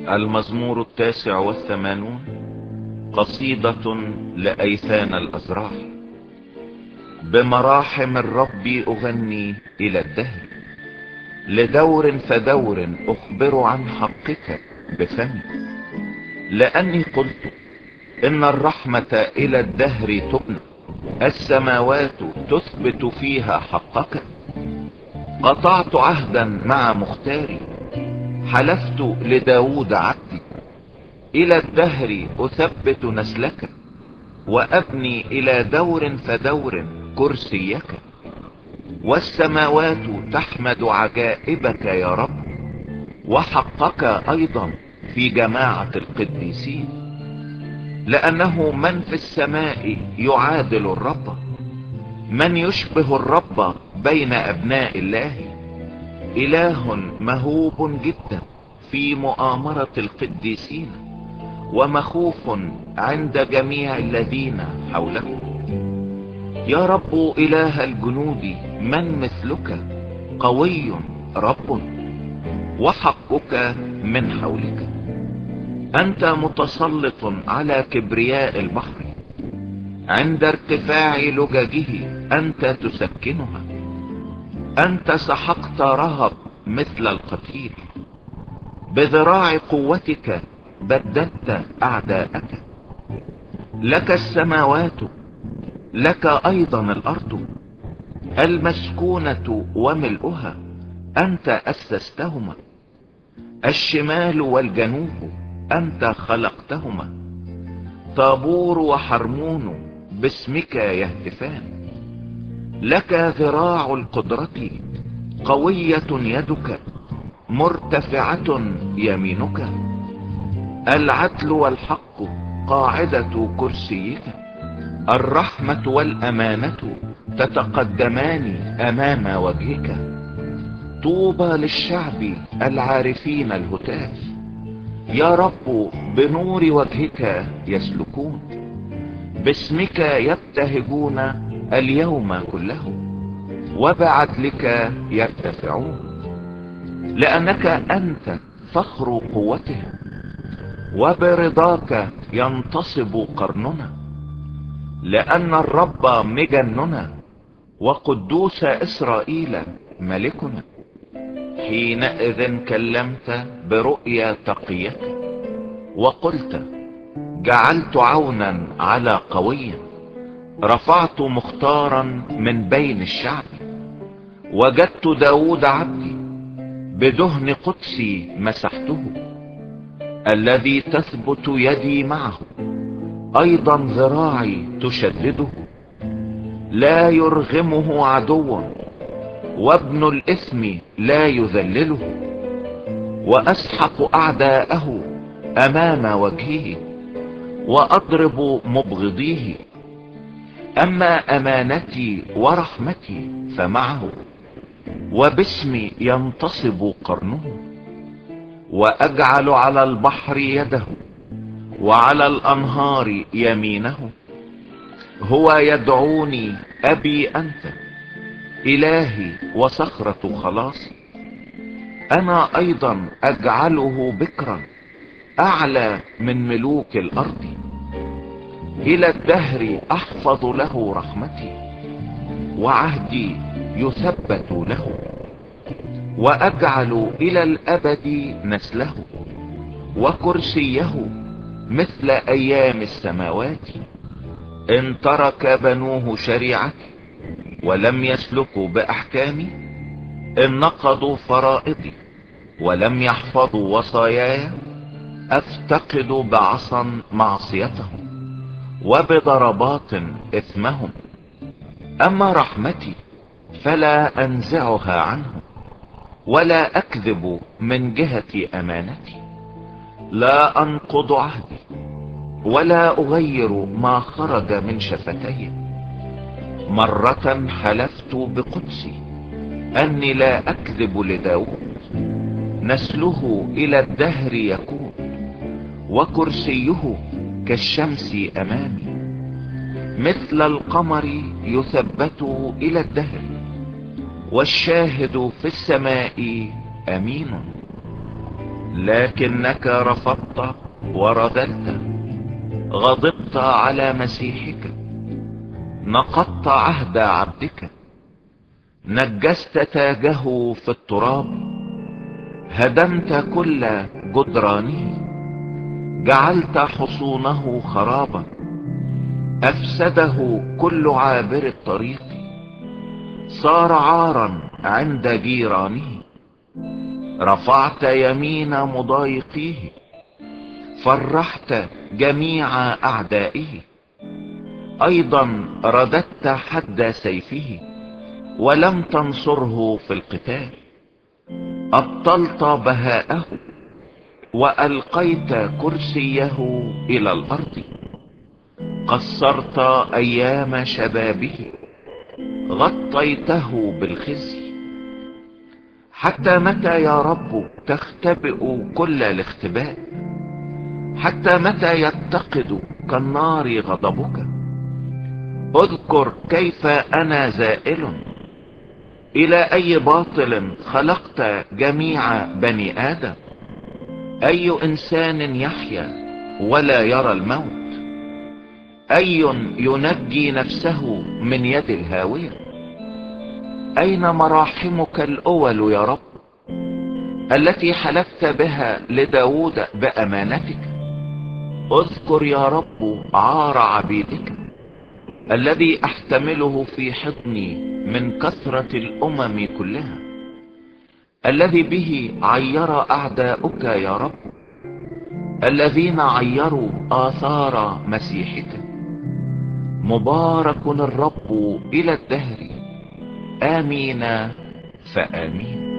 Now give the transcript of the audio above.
المزمور 89، قصيدة لأيثان الأزراح. بمراحم الرب أغني إلى الدهر، لدور فدور أخبر عن حقك بفمي. لأني قلت إن الرحمة إلى الدهر تبنى، السماوات تثبت فيها حقك. قطعت عهدا مع مختاري، حلفت لداود عبدي، إلى الدهر أثبت نسلك، وأبني إلى دور فدور كرسيك. والسماوات تحمد عجائبك يا رب، وحقك أيضا في جماعة القديسين. لأنه من في السماء يعادل الرب؟ من يشبه الرب بين أبناء الله؟ إله مهوب جدا في مؤامرة القديسين، ومخوف عند جميع الذين حوله. يا رب إله الجنود، من مثلك؟ قوي رب، وحقك من حولك. أنت متسلط على كبرياء البحر، عند ارتفاع لججه أنت تسكنها. أنت سحقت رهب مثل القتيل، بذراع قوتك بددت أعداءك. لك السماوات، لك أيضا الأرض، المسكونة وملؤها أنت أسستهما. الشمال والجنوب أنت خلقتهما. طابور وحرمون باسمك يهتفان. لك ذراع القدرة، قوية يدك، مرتفعة يمينك. العدل والحق قاعدة كرسيك، الرحمة والأمانة تتقدمان أمام وجهك. طوبى للشعب العارفين الهتاف، يا رب بنور وجهك يسلكون. باسمك يبتهجون اليوم كله، وبعدلك يرتفعون. لأنك أنت فخر قوتهم، وبرضاك ينتصب قرننا. لأن الرب مجننا، وقدوس إسرائيل ملكنا. حينئذ كلمت برؤيا تقيك، وقلت جعلت عونا على قوي. رفعت مختارا من بين الشعب، وجدت داود عبدي، بدهن قدسي مسحته. الذي تثبت يدي معه، ايضا ذراعي تشدده. لا يرغمه عدو، وابن الاثم لا يذلله. واسحق اعداءه امام وجهه، واضرب مبغضيه. اما امانتي ورحمتي فمعه، وباسمي ينتصب قرنه. واجعل على البحر يده، وعلى الانهار يمينه. هو يدعوني ابي انت، الهي وصخرة خلاصي. انا ايضا اجعله بكرا، اعلى من ملوك الارض. الى الدهر احفظ له رحمتي، وعهدي يثبت له. واجعل الى الابد نسله، وكرسيه مثل ايام السماوات. ان ترك بنوه شريعتي، ولم يسلكوا باحكامي، ان نقضوا فرائضي ولم يحفظوا وصاياي، افتقد بعصا معصيتهم، وبضربات اثمهم. اما رحمتي فلا انزعها عنهم، ولا اكذب من جهة امانتي. لا انقض عهدي، ولا اغير ما خرج من شفتي. مرة حلفت بقدسي اني لا اكذب لداود. نسله الى الدهر يكون، وكرسيه كالشمس امامي. مثل القمر يثبت الى الدهر، والشاهد في السماء امين. لكنك رفضت ورددت، غضبت على مسيحك، نقضت عهد عبدك، نجست تاجه في التراب، هدمت كل جدرانه، جعلت حصونه خرابا، افسده كل عابر الطريق، صار عارا عند جيرانه، رفعت يمين مضايقيه، فرحت جميع اعدائه، ايضا رددت حد سيفه ولم تنصره في القتال، ابطلت بهاءه والقيت كرسيه الى الارض، قصرت ايام شبابه، غطيته بالخزي. حتى متى يا رب تختبئ كل الاختباء؟ حتى متى يتقد كالنار غضبك؟ اذكر كيف انا زائل، الى اي باطل خلقت جميع بني ادم؟ اي انسان يحيا ولا يرى الموت؟ اي ينجي نفسه من يد الهاوية؟ اين مراحمك الاول يا رب التي حلفت بها لداود بامانتك؟ اذكر يا رب عار عبيدك الذي احتمله في حضني من كثرة الامم كلها، الذي به عير اعداؤك يا رب، الذين عيروا آثار مسيحك. مبارك الرب إلى الدهر، آمين فآمين.